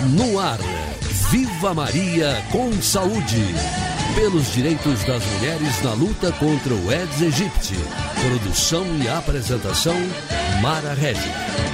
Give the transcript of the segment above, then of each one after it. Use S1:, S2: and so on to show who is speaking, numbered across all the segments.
S1: No ar, Viva Maria com Saúde. Pelos direitos das mulheres na luta contra o Aedes aegypti. Produção e apresentação, Mara Regis.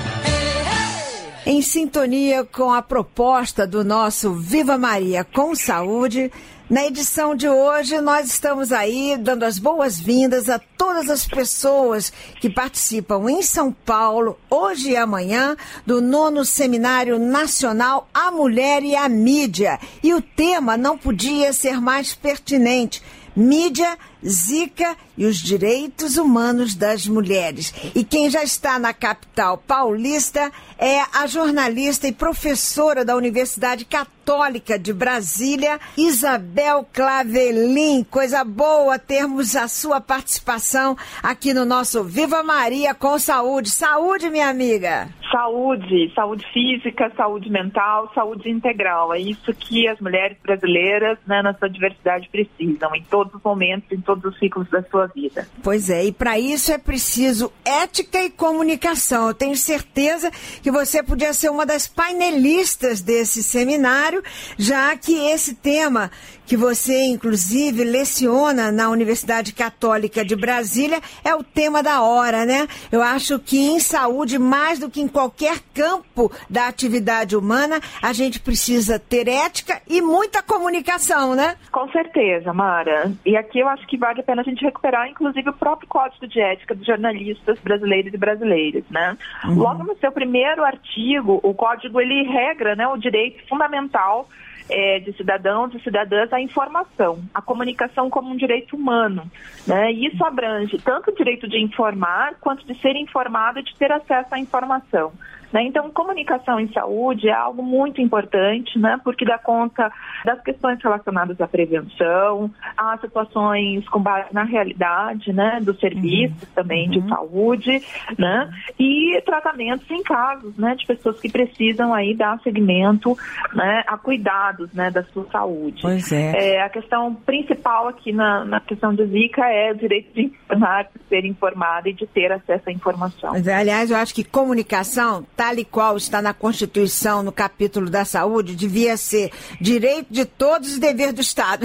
S2: Em sintonia com a proposta do nosso Viva Maria com Saúde, na edição de hoje nós estamos aí dando as boas-vindas a todas as pessoas que participam em São Paulo, hoje e amanhã, do 9º Seminário Nacional A Mulher e a Mídia. E o tema não podia ser mais pertinente: mídia, Zika e os direitos humanos das mulheres. E quem já está na capital paulista é a jornalista e professora da Universidade Católica de Brasília, Isabel Clavelin. Coisa boa termos a sua participação aqui no nosso Viva Maria com Saúde. Saúde, minha amiga!
S3: Saúde, saúde física, saúde mental, saúde integral. É isso que as mulheres brasileiras, né, na sua diversidade precisam, em todos os momentos, em todos os ciclos da sua vida.
S2: Pois é, e para isso é preciso ética e comunicação. Eu tenho certeza que você podia ser uma das painelistas desse seminário, já que esse tema que você, inclusive, leciona na Universidade Católica de Brasília, é o tema da hora, né? Eu acho que em saúde, mais do que em qualquer campo da atividade humana, a gente precisa ter ética e muita comunicação, né?
S3: Com certeza, Mara. E aqui eu acho que vale a pena a gente recuperar, inclusive, o próprio Código de Ética dos jornalistas brasileiros e brasileiras, né? Logo no seu primeiro artigo, o Código, ele regra, né, o direito fundamental de cidadãos e cidadãs à informação, a comunicação como um direito humano, né? E isso abrange tanto o direito de informar, quanto de ser informado e de ter acesso à informação, né? Então, comunicação em saúde é algo muito importante, né? Porque dá conta das questões relacionadas à prevenção, a situações com base na realidade, né? Dos serviços também de saúde, né? E tratamentos em casos, né? De pessoas que precisam aí dar seguimento, né? A cuidados, né? Da sua saúde.
S2: Pois é.
S3: A questão principal aqui na questão de Zika é o direito de informar, de ser informada e de ter acesso à informação.
S2: Mas, aliás, eu acho que comunicação, tal e qual está na Constituição, no capítulo da saúde, devia ser direito de todos e dever do Estado.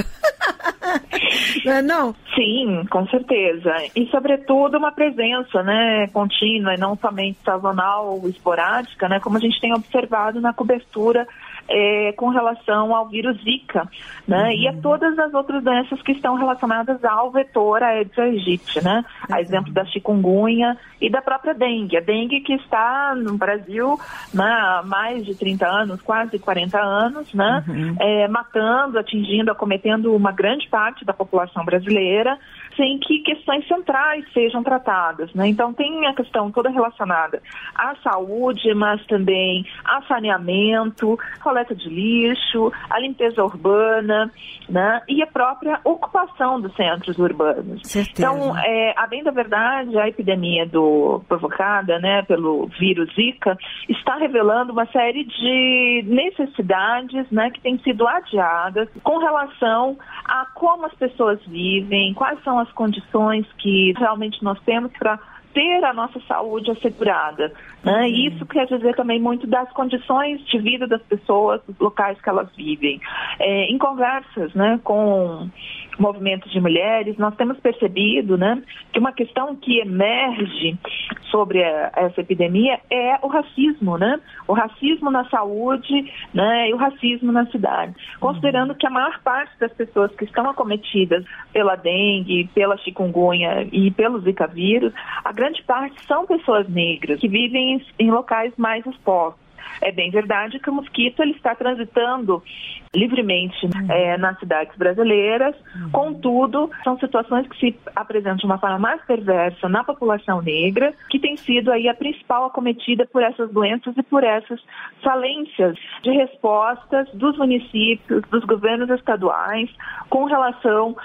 S2: Não é não?
S3: Sim, com certeza. E, sobretudo, uma presença, né, contínua e não somente sazonal ou esporádica, né, como a gente tem observado na cobertura com relação ao vírus Zika, né, e a todas as outras doenças que estão relacionadas ao vetor Aedes aegypti, né, a exemplo da chikungunya e da própria dengue. A dengue que está no Brasil, né, há mais de 30 anos, quase 40 anos, né, matando, atingindo, acometendo uma grande parte da população brasileira, sem que questões centrais sejam tratadas, né? Então tem a questão toda relacionada à saúde, mas também a saneamento, coleta de lixo, a limpeza urbana, né? E a própria ocupação dos centros urbanos.
S2: Certeza.
S3: Então, a bem da verdade, a epidemia provocada, né, pelo vírus Zika está revelando uma série de necessidades, né, que têm sido adiadas com relação a como as pessoas vivem, quais são as condições que realmente nós temos para ter a nossa saúde assegurada, né? E isso quer dizer também muito das condições de vida das pessoas, dos locais que elas vivem. Em conversas, né, com movimentos de mulheres, nós temos percebido, né, que uma questão que emerge sobre essa epidemia é o racismo, né? O racismo na saúde, né, e o racismo na cidade. Considerando que a maior parte das pessoas que estão acometidas pela dengue, pela chikungunya e pelo Zika vírus, a grande parte são pessoas negras que vivem em locais mais expostos. É bem verdade que o mosquito ele está transitando livremente nas cidades brasileiras, contudo, são situações que se apresentam de uma forma mais perversa na população negra, que tem sido aí a principal acometida por essas doenças e por essas falências de respostas dos municípios, dos governos estaduais, com relação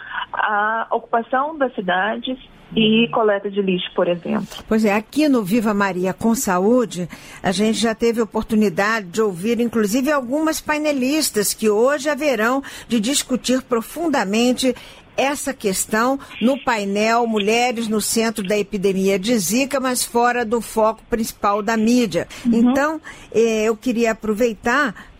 S3: à ocupação das cidades e coleta de lixo, por exemplo.
S2: Pois é, aqui no Viva Maria com Saúde, a gente já teve oportunidade de ouvir, inclusive, algumas painelistas que hoje haverão de discutir profundamente essa questão no painel Mulheres no Centro da Epidemia de Zika, mas fora do foco principal da mídia. Então, eu queria aproveitar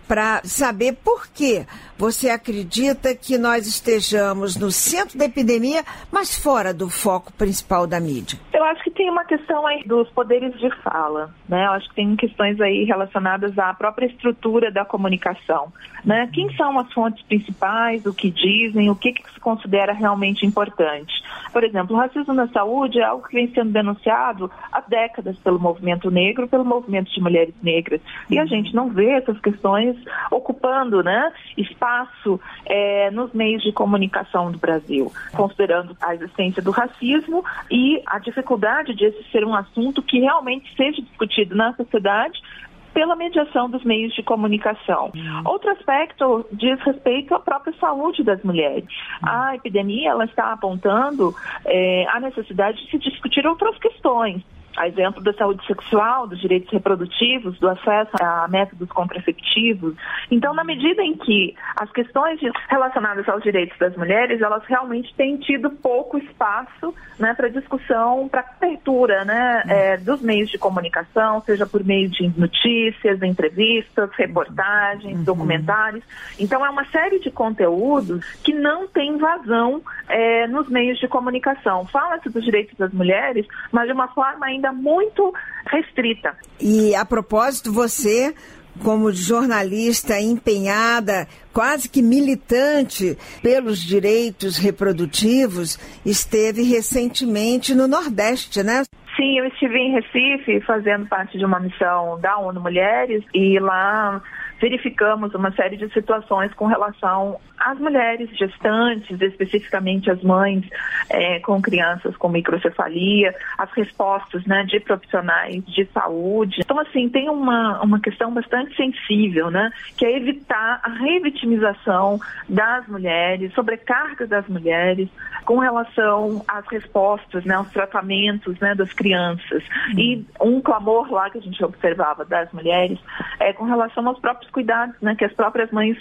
S2: para saber por que você acredita que nós estejamos no centro da epidemia, mas fora do foco principal da mídia.
S3: Eu acho que tem uma questão aí dos poderes de fala, né? Eu acho que tem questões aí relacionadas à própria estrutura da comunicação, né? Quem são as fontes principais, o que dizem, o que se considera realmente importante. Por exemplo, o racismo na saúde é algo que vem sendo denunciado há décadas pelo movimento negro, pelo movimento de mulheres negras. E a gente não vê essas questões ocupando, né, espaço nos meios de comunicação do Brasil, considerando a existência do racismo e a dificuldade de esse ser um assunto que realmente seja discutido na sociedade pela mediação dos meios de comunicação. Outro aspecto diz respeito à própria saúde das mulheres. A epidemia ela está apontando a necessidade de se discutir outras questões. A exemplo da saúde sexual, dos direitos reprodutivos, do acesso a métodos contraceptivos. Então, na medida em que as questões relacionadas aos direitos das mulheres, elas realmente têm tido pouco espaço, né, para discussão, para abertura, né, dos meios de comunicação, seja por meio de notícias, entrevistas, reportagens, documentários. Então, é uma série de conteúdos que não tem vazão nos meios de comunicação. Fala-se dos direitos das mulheres, mas de uma forma ainda muito restrita.
S2: E a propósito, você, como jornalista empenhada, quase que militante pelos direitos reprodutivos, esteve recentemente no Nordeste, né?
S3: Sim, eu estive em Recife fazendo parte de uma missão da ONU Mulheres e lá verificamos uma série de situações com relação às mulheres gestantes, especificamente as mães com crianças com microcefalia, as respostas, né, de profissionais de saúde. Então, assim, tem uma questão bastante sensível, né, que é evitar a revitimização das mulheres, sobrecarga das mulheres com relação às respostas, né, aos tratamentos, né, das crianças. E um clamor lá que a gente observava das mulheres com relação aos próprios cuidados, né, que as próprias mães,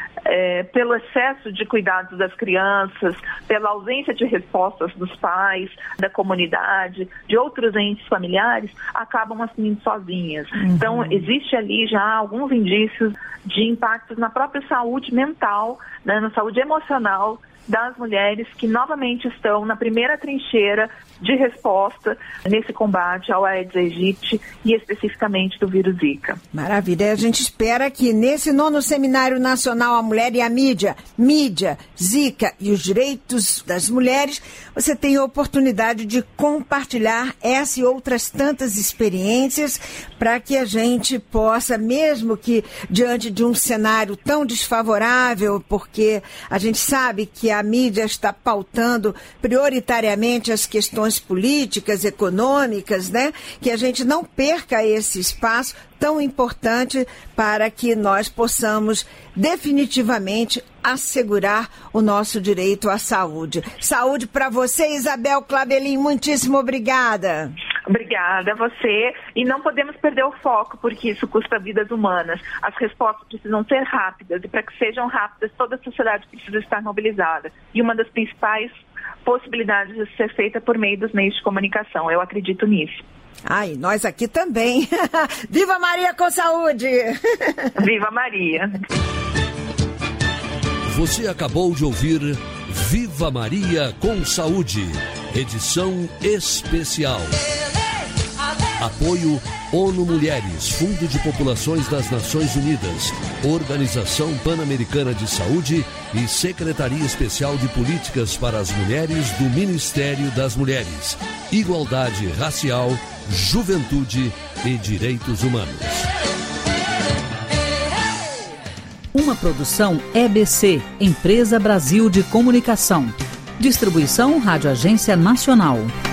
S3: pelo excesso de cuidados das crianças, pela ausência de respostas dos pais, da comunidade, de outros entes familiares, acabam assumindo sozinhas. Então, existe ali já alguns indícios de impactos na própria saúde mental, né, na saúde emocional das mulheres que novamente estão na primeira trincheira de resposta nesse combate ao Aedes aegypti e especificamente do vírus Zika.
S2: Maravilha. A gente espera que nesse 9º Seminário Nacional A Mulher e a Mídia, Zika e os Direitos das Mulheres, você tenha a oportunidade de compartilhar essa e outras tantas experiências para que a gente possa, mesmo que diante de um cenário tão desfavorável, porque a gente sabe que a mídia está pautando prioritariamente as questões políticas, econômicas, né? Que a gente não perca esse espaço tão importante para que nós possamos definitivamente assegurar o nosso direito à saúde. Saúde para você, Isabel Clabelin, muitíssimo obrigada.
S3: Obrigada a você. E não podemos perder o foco, porque isso custa vidas humanas. As respostas precisam ser rápidas, e para que sejam rápidas, toda a sociedade precisa estar mobilizada. E uma das principais possibilidades de ser feita por meio dos meios de comunicação. Eu acredito nisso.
S2: E nós aqui também. Viva Maria com saúde!
S3: Viva Maria!
S1: Você acabou de ouvir Viva Maria com Saúde, edição especial. Apoio ONU Mulheres, Fundo de Populações das Nações Unidas, Organização Pan-Americana de Saúde e Secretaria Especial de Políticas para as Mulheres do Ministério das Mulheres, Igualdade Racial, Juventude e Direitos Humanos.
S4: Uma produção EBC, Empresa Brasil de Comunicação. Distribuição Rádio Agência Nacional.